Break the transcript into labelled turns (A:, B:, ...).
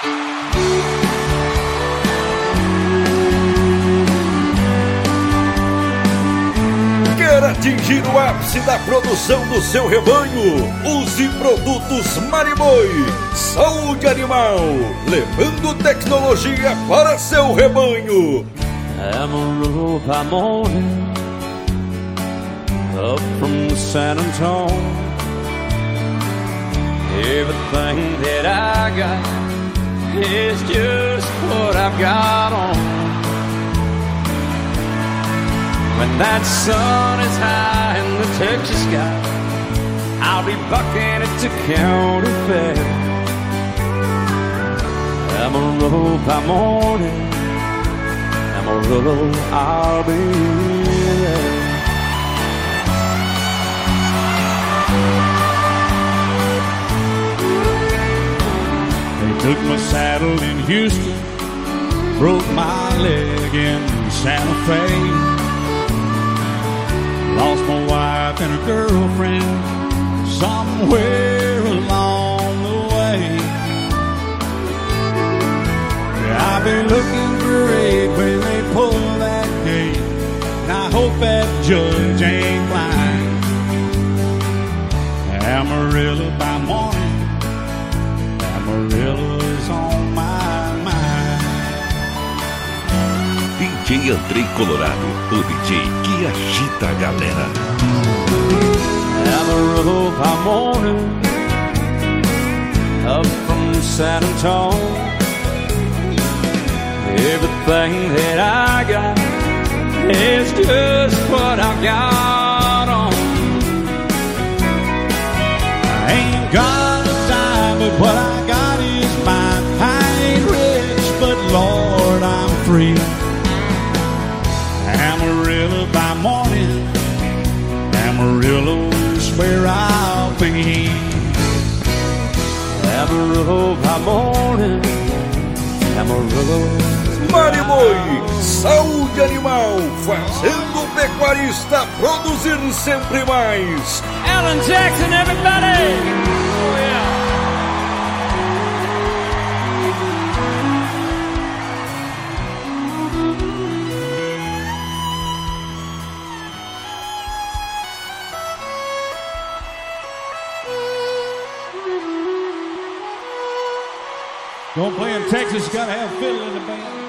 A: Quer atingir o ápice da produção do seu rebanho? Use produtos Mariboi. Saúde animal, levando tecnologia para seu rebanho.
B: Amarillo by morning, up from San Antonio. Everything that I got is just what I've got on. When that sun is high in the Texas sky, I'll be bucking it to county fair. Amarillo by morning, Amarillo, I'll be there. They took my saddle in Houston, broke my leg in Santa Fe. Lost my wife and her girlfriend somewhere along the way. I'll be looking great when they pull that gate, and I hope that judge ain't blind. Amarillo by morning, Amarillo's on my mind.
A: DJ Andrei Colorado, o DJ que agita a galera.
B: Amarillo by morning, up from San Antonio. Everything that I got is just what I've got on. I ain't got a dime, but what I got is mine. I ain't rich, but Lord, I'm free. Amarillo by morning, Amarillo's where I'll be. Amarillo by morning, Amarillo.
A: Mariboi, saúde animal, fazendo o pecuarista produzir sempre mais.
B: Alan Jackson, everybody! Oh, yeah. Don't play in Texas, gotta have fiddle in the band.